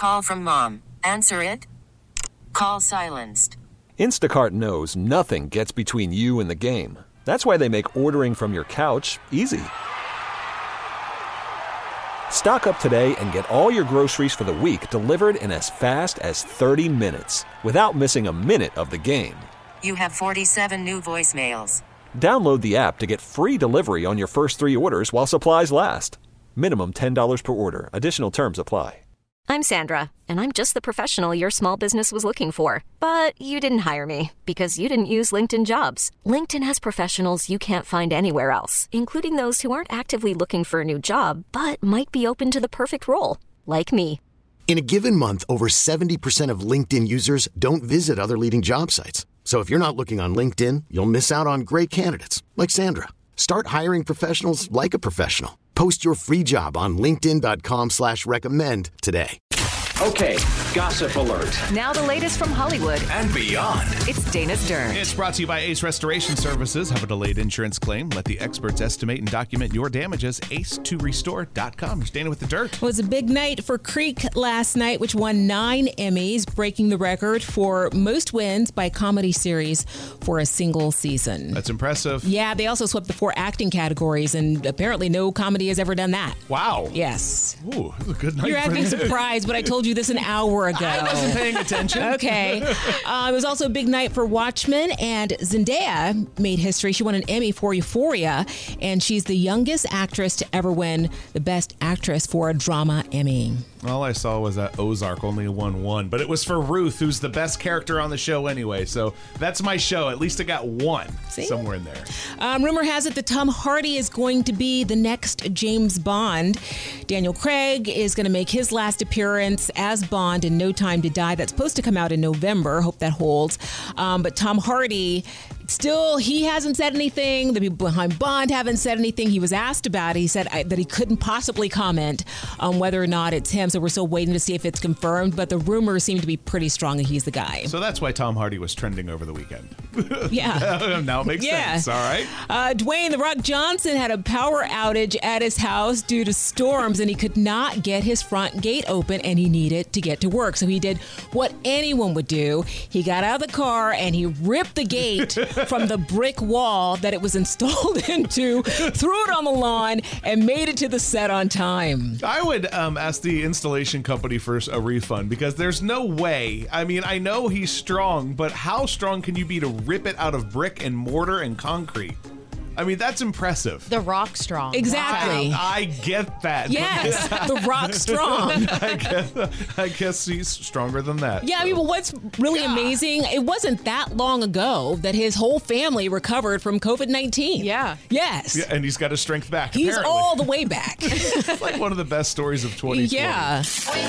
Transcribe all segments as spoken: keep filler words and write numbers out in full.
Call from mom. Answer it. Call silenced. Instacart knows nothing gets between you and the game. That's why they make ordering from your couch easy. Stock up today and get all your groceries for the week delivered in as fast as thirty minutes without missing a minute of the game. You have forty-seven new voicemails. Download the app to get free delivery on your first three orders while supplies last. Minimum ten dollars per order. Additional terms apply. I'm Sandra, and I'm just the professional your small business was looking for. But you didn't hire me because you didn't use LinkedIn Jobs. LinkedIn has professionals you can't find anywhere else, including those who aren't actively looking for a new job, but might be open to the perfect role, like me. In a given month, over seventy percent of LinkedIn users don't visit other leading job sites. So if you're not looking on LinkedIn, you'll miss out on great candidates like Sandra. Start hiring professionals like a professional. Post your free job on linkedin.com slash recommend today. Okay, gossip alert. Now the latest from Hollywood and beyond. It's Dana's Dirt. It's brought to you by Ace Restoration Services. Have a delayed insurance claim? Let the experts estimate and document your damages. ace to restore dot com. Here's Dana with the dirt. It was a big night for Creek last night, which won nine Emmys, breaking the record for most wins by comedy series for a single season. That's impressive. Yeah, they also swept the four acting categories, and apparently no comedy has ever done that. Wow. Yes. Ooh, it was a good night. You're for acting them. surprised, but I told you this an hour ago. I wasn't paying attention. Okay. Uh, it was also a big night for Watchmen, and Zendaya made history. She won an Emmy for Euphoria, and she's the youngest actress to ever win the Best Actress for a Drama Emmy. All I saw was that Ozark only won one, but it was for Ruth, who's the best character on the show anyway. So that's my show. At least I got one See? somewhere in there. Um, rumor has it that Tom Hardy is going to be the next James Bond. Daniel Craig is going to make his last appearance as Bond in No Time to Die. That's supposed to come out in November. Hope that holds. Um, but Tom Hardy, still, he hasn't said anything. The people behind Bond haven't said anything. He was asked about it. He said I, that he couldn't possibly comment on whether or not it's him. So we're still waiting to see if it's confirmed. But the rumors seem to be pretty strong that he's the guy. So that's why Tom Hardy was trending over the weekend. Yeah. Now it makes yeah. sense. All right. Uh, Dwayne The Rock Johnson had a power outage at his house due to storms, and he could not get his front gate open, and he needed to get to work. So he did what anyone would do. He got out of the car and he ripped the gate from the brick wall that it was installed into, threw it on the lawn, and made it to the set on time. I would um, ask the installation company for a refund because there's no way. I mean, I know he's strong, but how strong can you be to rip it out of brick and mortar and concrete? I mean, that's impressive. The Rock strong. Exactly. Wow. I get that. Yes, The Rock strong. I guess, I guess he's stronger than that. Yeah, I mean, but what's really yeah. amazing, it wasn't that long ago that his whole family recovered from covid nineteen. Yeah. Yes. Yeah, and he's got his strength back, He's apparently. all the way back. It's like one of the best stories of twenty twenty. Yeah.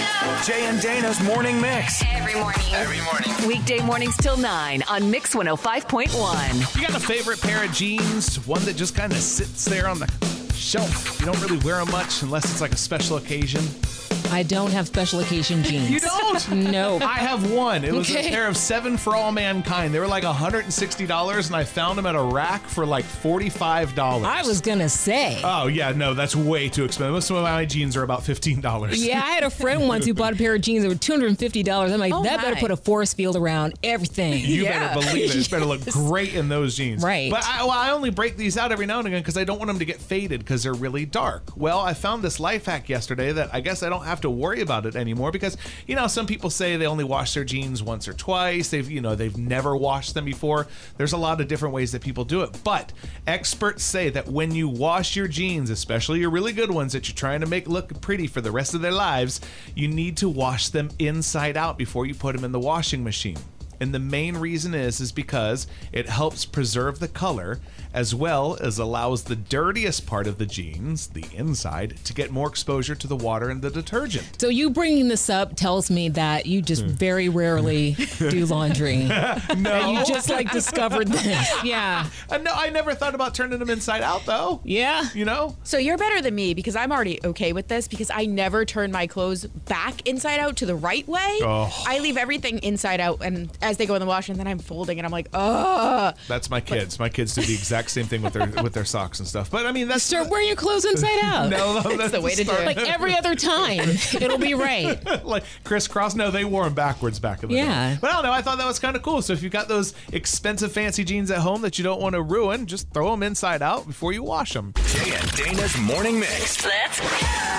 Jay and Dana's Morning Mix. Every morning. Every morning. Weekday mornings till nine on Mix one oh five point one. You got a favorite pair of jeans? One that just kind of sits there on the shelf. You don't really wear them much unless it's like a special occasion. I don't have special occasion jeans. You don't? No. I have one. It was Okay. a pair of Seven for All Mankind. They were like one hundred sixty dollars, and I found them at a rack for like forty-five dollars. I was going to say. Oh, yeah, no, that's way too expensive. Most of my jeans are about fifteen dollars. Yeah, I had a friend once who bought a pair of jeans that were two hundred fifty dollars. I'm like, Oh, that my. better put a force field around everything. You Yeah. better believe it. It better look Yes. great in those jeans. Right. But I, well, I only break these out every now and again because I don't want them to get faded because they're really dark. Well, I found this life hack yesterday that I guess I don't have to worry about it anymore because, you know, some people say they only wash their jeans once or twice. They've, you know, they've never washed them before. There's a lot of different ways that people do it. But experts say that when you wash your jeans, especially your really good ones that you're trying to make look pretty for the rest of their lives, you need to wash them inside out before you put them in the washing machine. And the main reason is is because it helps preserve the color as well as allows the dirtiest part of the jeans, the inside, to get more exposure to the water and the detergent. So you bringing this up tells me that you just very rarely do laundry. No. You just like discovered this. Yeah. Uh, no, I never thought about turning them inside out though. Yeah. You know? So you're better than me because I'm already okay with this because I never turn my clothes back inside out to the right way. Oh. I leave everything inside out, and as as they go in the washer, and then I'm folding, and I'm like, ugh. That's my kids. My kids do the exact same thing with their with their socks and stuff. But I mean, that's Start wearing your clothes inside out. no, no, that's the way to do it. Like every other time, it'll be right. Like crisscross. No, they wore them backwards back in the Yeah. day. But I don't know. I thought that was kind of cool. So if you've got those expensive fancy jeans at home that you don't want to ruin, just throw them inside out before you wash them. Jay and Dana's Morning Mix. Let's go.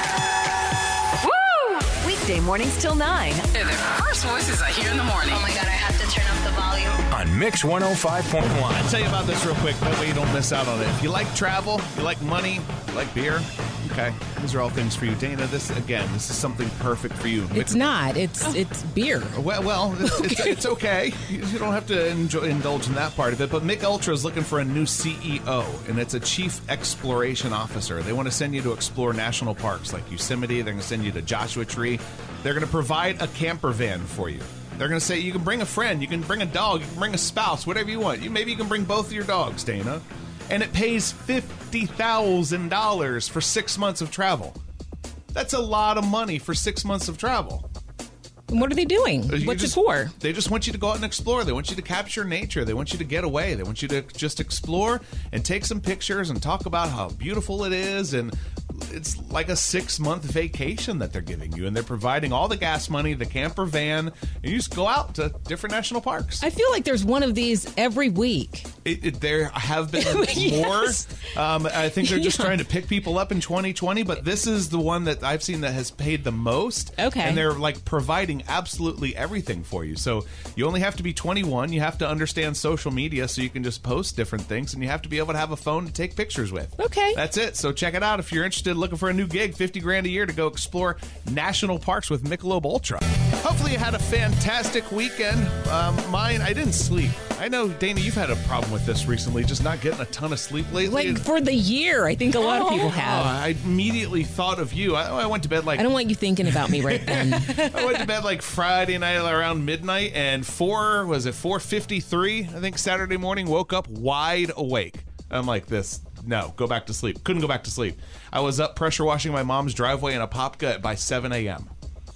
Woo! Weekday mornings till nine. They're the first voices I hear in the morning. Oh my God, I have to turn up the volume. On Mix one oh five point one. I'll tell you about this real quick. That way you don't miss out on it. If you like travel, you like money, you like beer, okay, these are all things for you. Dana, this, again, this is something perfect for you. It's not. It's it's beer. Well, well, it's okay. It's, it's okay. You you don't have to enjoy, indulge in that part of it. But Mick Ultra is looking for a new C E O, and it's a Chief Exploration Officer. They want to send you to explore national parks like Yosemite. They're going to send you to Joshua Tree. They're going to provide a camper van for you. They're going to say you can bring a friend, you can bring a dog, you can bring a spouse, whatever you want. You maybe you can bring both of your dogs, Dana. And it pays fifty thousand dollars for six months of travel. That's a lot of money for six months of travel. And what are they doing? You What's just- it for? They just want you to go out and explore. They want you to capture nature. They want you to get away. They want you to just explore and take some pictures and talk about how beautiful it is. And it's like a six-month vacation that they're giving you. And they're providing all the gas money, the camper van, and you just go out to different national parks. I feel like there's one of these every week. It, it, there have been Yes. more. Um, I think they're just Yeah. trying to pick people up in twenty twenty, but this is the one that I've seen that has paid the most. Okay. And they're like providing absolutely everything for you. So you only have to be twenty-one. You have to understand social media so you can just post different things, and you have to be able to have a phone to take pictures with. Okay. That's it. So check it out if you're interested, looking for a new gig, fifty grand a year to go explore national parks with Michelob Ultra. Hopefully you had a fantastic weekend. Um, mine, I didn't sleep. I know, Dana, you've had a problem with this recently, just not getting a ton of sleep lately. Like for the year, I think a lot of people Oh, have. I immediately thought of you. I, I went to bed like I don't want you thinking about me right then. I went to bed like Friday night around midnight, and four was it four fifty three? I think Saturday morning. Woke up wide awake. I'm like this. No, go back to sleep. Couldn't go back to sleep. I was up pressure washing my mom's driveway in a Popka by seven a.m.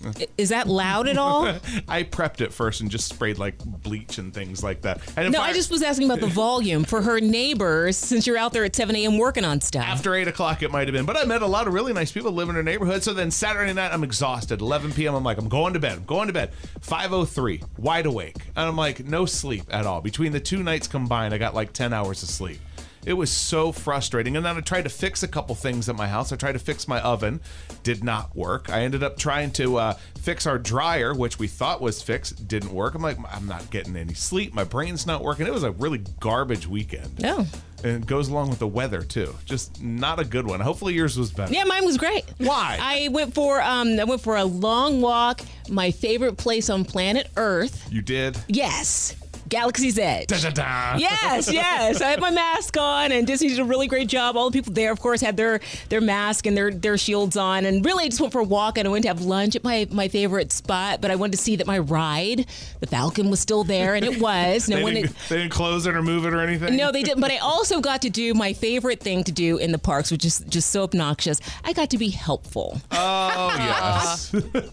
Is that loud at all? I prepped it first and just sprayed like bleach and things like that. And No, if I just was asking about the volume for her neighbors since you're out there at seven a.m. working on stuff. After eight o'clock, it might have been. But I met a lot of really nice people living in our neighborhood. So then Saturday night, I'm exhausted. eleven p.m., I'm like, I'm going to bed. I'm going to bed. five oh three, wide awake. And I'm like, no sleep at all. Between the two nights combined, I got like ten hours of sleep. It was so frustrating. And then I tried to fix a couple things at my house. I tried to fix my oven. Did not work. I ended up trying to uh, fix our dryer, which we thought was fixed. Didn't work. I'm like, I'm not getting any sleep. My brain's not working. It was a really garbage weekend. No. And it goes along with the weather, too. Just not a good one. Hopefully yours was better. Yeah, mine was great. Why? I went for um I went for a long walk, my favorite place on planet Earth. You did? Yes. Galaxy's Edge. Da-da-da. Yes, yes. I had my mask on, and Disney did a really great job. All the people there, of course, had their their mask and their their shields on. And really, I just went for a walk, and I went to have lunch at my, my favorite spot. But I wanted to see that my ride, the Falcon, was still there, and it was. No they, one. didn't, they didn't close it or move it or anything? No, they didn't. But I also got to do my favorite thing to do in the parks, which is just so obnoxious. I got to be helpful. Oh, yes.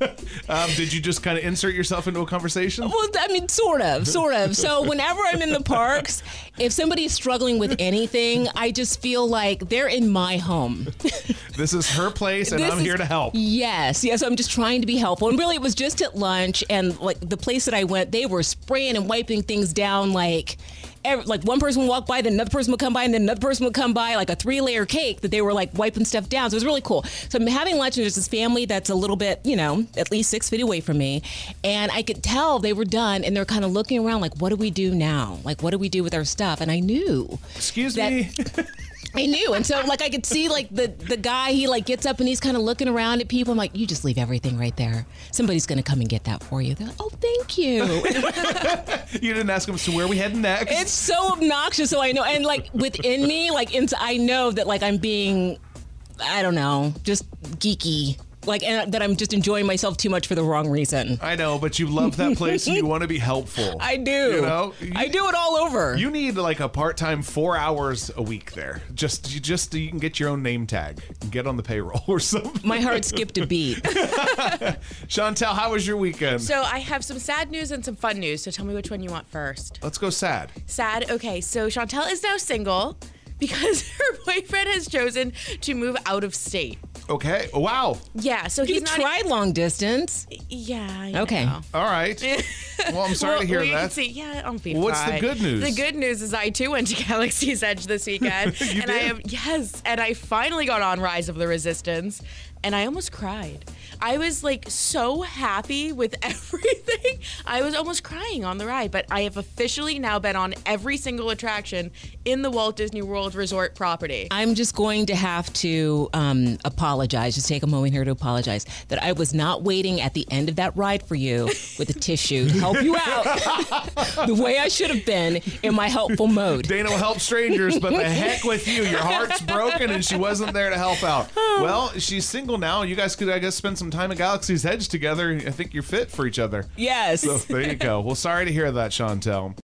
um, did you just kind of insert yourself into a conversation? Well, I mean, sort of, sort of. So whenever I'm in the parks, if somebody's struggling with anything, I just feel like they're in my home. This is her place, and This I'm is- here to help. Yes, yes. I'm just trying to be helpful. And really, it was just at lunch, and like the place that I went, they were spraying and wiping things down like. Every, like one person would walk by, then another person would come by, and then another person would come by, like a three-layer cake that they were like wiping stuff down. So it was really cool. So I'm having lunch, and there's this family that's a little bit, you know, at least six feet away from me, and I could tell they were done, and they're kind of looking around, like, what do we do now? Like, what do we do with our stuff? And I knew. Excuse that- me. I knew. And so like I could see like the, the guy, he like gets up and he's kind of looking around at people. I'm like, you just leave everything right there. Somebody's going to come and get that for you. They're like, oh, thank you. You didn't ask him, so where are we heading next? It's so obnoxious. So I know. And like within me, like ins- I know that like I'm being, I don't know, just geeky. like and that I'm just enjoying myself too much for the wrong reason. I know, but you love that place and you want to be helpful. I do. You know, you, I do it all over. You need like a part-time four hours a week there. Just, you just you can get your own name tag and get on the payroll or something. My heart skipped a beat. Chantel, how was your weekend? So I have some sad news and some fun news. So tell me which one you want first. Let's go sad. Sad. Okay. So Chantel is now single because her boyfriend has chosen to move out of state. Okay. Wow. Yeah. So you he's not tried long distance. Yeah. I Okay. know. All right. Well, I'm sorry well, to hear well, you that. can see, yeah, I'll be What's fine. the good news? The good news is I too went to Galaxy's Edge this weekend. You and did? I have yes, and I finally got on Rise of the Resistance, and I almost cried. I was like so happy with everything. I was almost crying on the ride, but I have officially now been on every single attraction in the Walt Disney World Resort property. I'm just going to have to um, apologize. Just take a moment here to apologize that I was not waiting at the end of that ride for you with a tissue to help you out the way I should have been in my helpful mode. Dana will help strangers, but the heck with you. Your heart's broken and she wasn't there to help out. Well, she's single now. You guys could, I guess, spend some time at Galaxy's Edge together. I think you're fit for each other. Yes. So there you go. Well, sorry to hear that, Chantel.